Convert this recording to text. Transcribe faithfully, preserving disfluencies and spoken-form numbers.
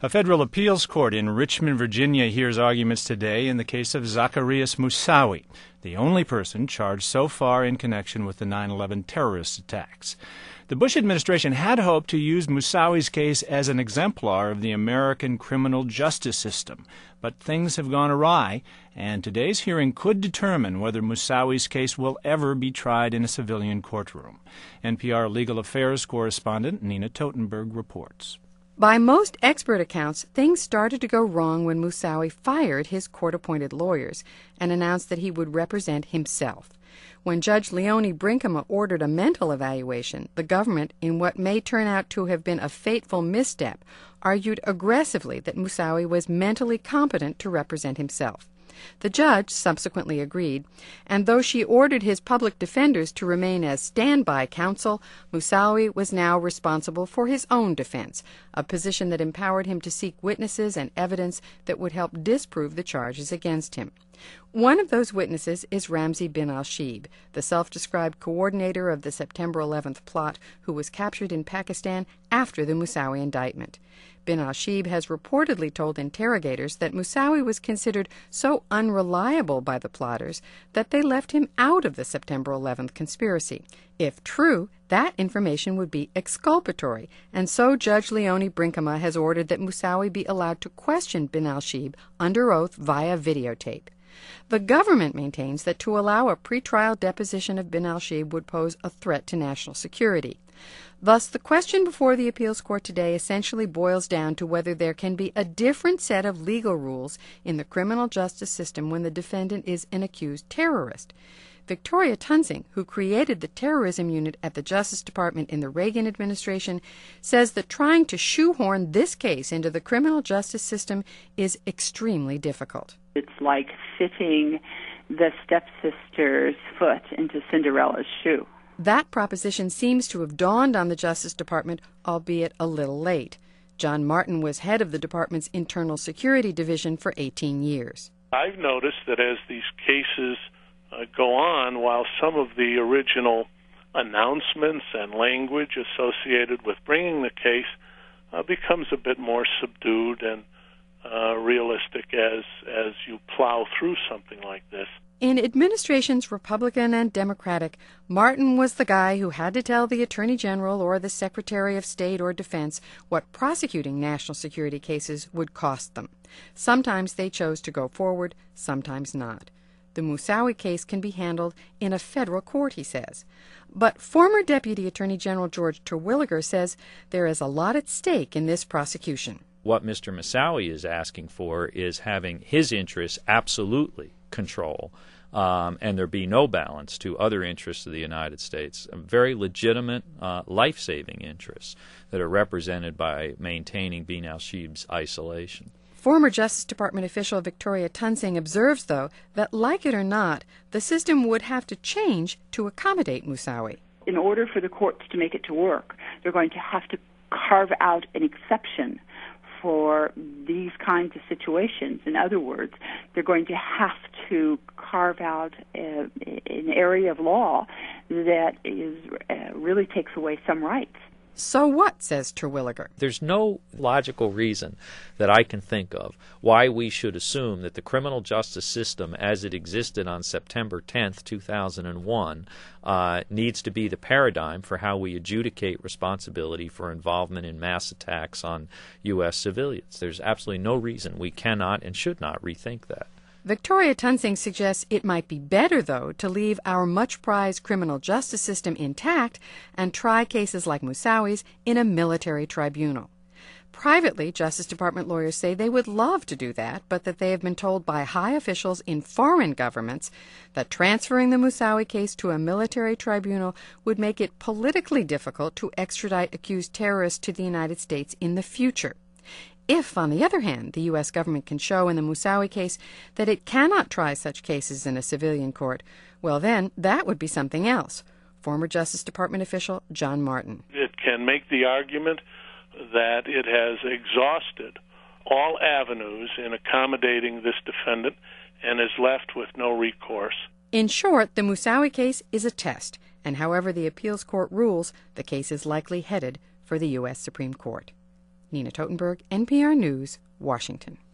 A federal appeals court in Richmond, Virginia hears arguments today in the case of Zacarias Moussaoui, the only person charged so far in connection with the nine eleven terrorist attacks. The Bush administration had hoped to use Moussaoui's case as an exemplar of the American criminal justice system, but things have gone awry, and today's hearing could determine whether Moussaoui's case will ever be tried in a civilian courtroom. N P R legal affairs correspondent Nina Totenberg reports. By most expert accounts, things started to go wrong when Moussaoui fired his court-appointed lawyers and announced that he would represent himself. When Judge Leonie Brinkema ordered a mental evaluation, the government, in what may turn out to have been a fateful misstep, argued aggressively that Moussaoui was mentally competent to represent himself. The judge subsequently agreed, and though she ordered his public defenders to remain as standby counsel, Moussaoui was now responsible for his own defense, a position that empowered him to seek witnesses and evidence that would help disprove the charges against him. One of those witnesses is Ramzi bin al-Shibh, the self-described coordinator of the September eleventh plot who was captured in Pakistan after the Moussaoui indictment. Bin al-Shibh has reportedly told interrogators that Moussaoui was considered so unreliable by the plotters that they left him out of the September eleventh conspiracy. If true, that information would be exculpatory, and so Judge Leonie Brinkema has ordered that Moussaoui be allowed to question Bin al-Shibh under oath via videotape. The government maintains that to allow a pretrial deposition of Bin al-Shibh would pose a threat to national security. Thus, the question before the appeals court today essentially boils down to whether there can be a different set of legal rules in the criminal justice system when the defendant is an accused terrorist. Victoria Toensing, who created the terrorism unit at the Justice Department in the Reagan administration, says that trying to shoehorn this case into the criminal justice system is extremely difficult. It's like fitting the stepsister's foot into Cinderella's shoe. That proposition seems to have dawned on the Justice Department, albeit a little late. John Martin was head of the department's Internal Security Division for eighteen years. I've noticed that as these cases uh, go on, while some of the original announcements and language associated with bringing the case uh, becomes a bit more subdued and uh, realistic as, as you plow through something like this. In administrations Republican and Democratic, Martin was the guy who had to tell the Attorney General or the Secretary of State or Defense what prosecuting national security cases would cost them. Sometimes they chose to go forward, sometimes not. The Moussaoui case can be handled in a federal court, he says. But former Deputy Attorney General George Terwilliger says there is a lot at stake in this prosecution. What Mister Moussaoui is asking for is having his interests absolutely control, um, and there be no balance to other interests of the United States, very legitimate uh, life-saving interests that are represented by maintaining Bin al-Shibh's isolation. Former Justice Department official Victoria Toensing observes, though, that like it or not, the system would have to change to accommodate Moussaoui. In order for the courts to make it to work, they're going to have to carve out an exception for these kinds of situations. In other words, they're going to have to carve out a, an area of law that is uh, really takes away some rights. So what, says Terwilliger? There's no logical reason that I can think of why we should assume that the criminal justice system as it existed on September tenth, two thousand one, uh, needs to be the paradigm for how we adjudicate responsibility for involvement in mass attacks on U S civilians. There's absolutely no reason we cannot and should not rethink that. Victoria Toensing suggests it might be better, though, to leave our much-prized criminal justice system intact and try cases like Moussaoui's in a military tribunal. Privately, Justice Department lawyers say they would love to do that, but that they have been told by high officials in foreign governments that transferring the Moussaoui case to a military tribunal would make it politically difficult to extradite accused terrorists to the United States in the future. If, on the other hand, the U S government can show in the Moussaoui case that it cannot try such cases in a civilian court, well then, that would be something else. Former Justice Department official John Martin. It can make the argument that it has exhausted all avenues in accommodating this defendant and is left with no recourse. In short, the Moussaoui case is a test, and however the appeals court rules, the case is likely headed for the U S Supreme Court. Nina Totenberg, N P R News, Washington.